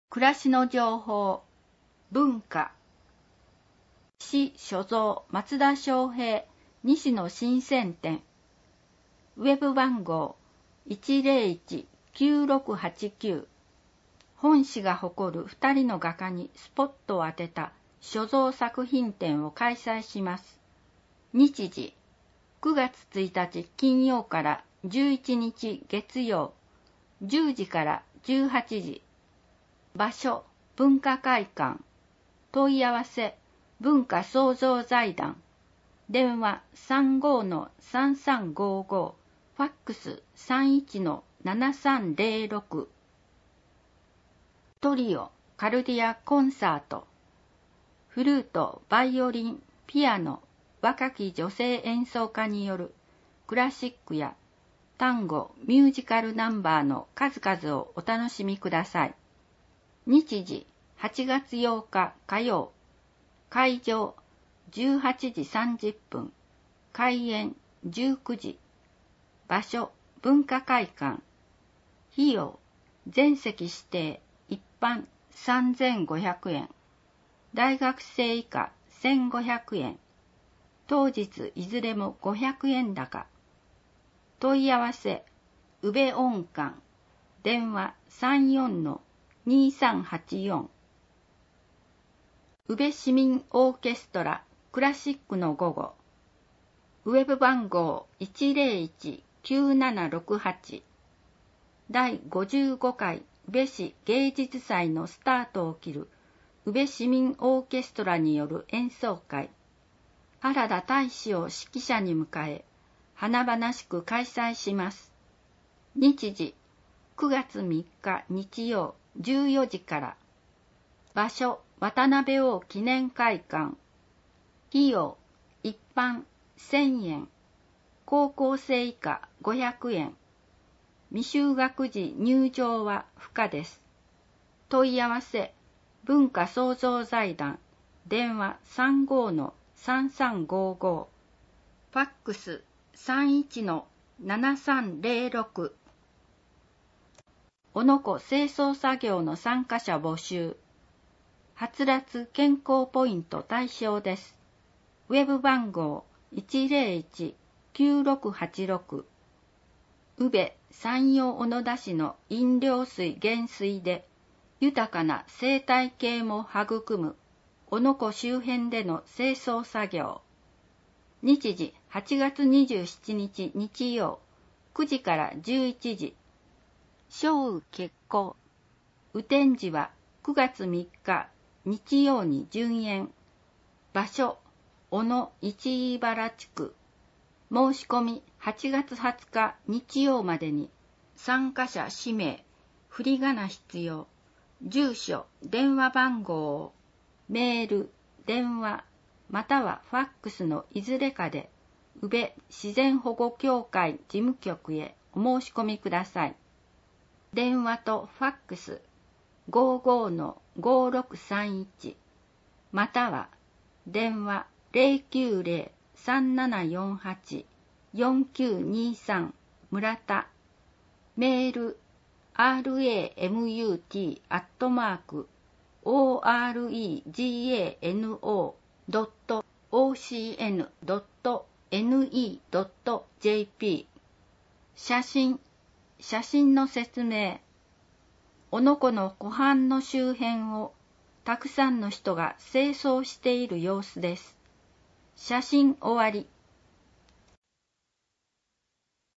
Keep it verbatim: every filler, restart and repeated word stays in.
暮らしの情報、文化。市所蔵松田昌平西野新鮮店。ウェブ番号 いちゼロいち きゅうろくはちきゅう。本市が誇る二人の画家にスポットを当てた所蔵作品展を開催します。日時、くがつついたち金曜からじゅういちにち月曜、じゅうじからじゅうはちじ。場所、文化会館。問い合わせ、文化創造財団。電話 さんごー さんさんごーごー。ファックス さんいち ななさんゼロろく。トリオ、カルディアコンサート。フルート、バイオリン、ピアノ、若き女性演奏家によるクラシックや単語、ミュージカルナンバーの数々をお楽しみください。日時、はちがつようか火曜。会場、じゅうはちじさんじゅっぷん。開演、じゅうくじ。場所、文化会館。費用、全席指定、一般さんぜんごひゃくえん。大学生以下せんごひゃくえん。当日いずれもごひゃくえん高。問い合わせ、宇部音館。電話 さんよんのにさんはちよん。宇部市民オーケストラクラシックの午後。ウェブ番号 いちゼロいち きゅうななろくはち。だいごじゅうごかい宇部市芸術祭のスタートを切る宇部市民オーケストラによる演奏会。原田大使を指揮者に迎え、華々しく開催します。日時、くがつみっか日曜じゅうよじから。場所、渡辺王記念会館。費用、一般せんえん。高校生以下ごひゃくえん。未就学時入場は不可です。問い合わせ、文化創造財団。電話 さんごー のさんさんごーごー。ファックス さんいち のななさんゼロろく。おのこ清掃作業の参加者募集。はつらつ健康ポイント対象です。ウェブ番号 いちゼロいち きゅうろくはちろく。宇部山陽小野田市の飲料水原水で豊かな生態系も育むおのこ周辺での清掃作業。日時はちがつにじゅうしちにち日曜くじからじゅういちじ。小雨決行。雨天時はくがつみっか日曜に順延。場所、小野市原地区。申し込みはちがつはつか日曜までに。参加者氏名、振り仮名必要。住所、電話番号、メール、電話、またはファックスのいずれかで、宇部自然保護協会事務局へお申し込みください。電話とファックス ごーごーのごーろくさんいち または電話 ゼロきゅうゼロ さんななよんはち よんきゅうにさん 村田。メール アールエーエムユーティー アットマーク オーアールイージーエーエヌオー ドット オーシーエヌ ドット エヌイー ドット ジェーピー。写真写真の説明。おのこの湖畔の周辺をたくさんの人が清掃している様子です。写真終わり。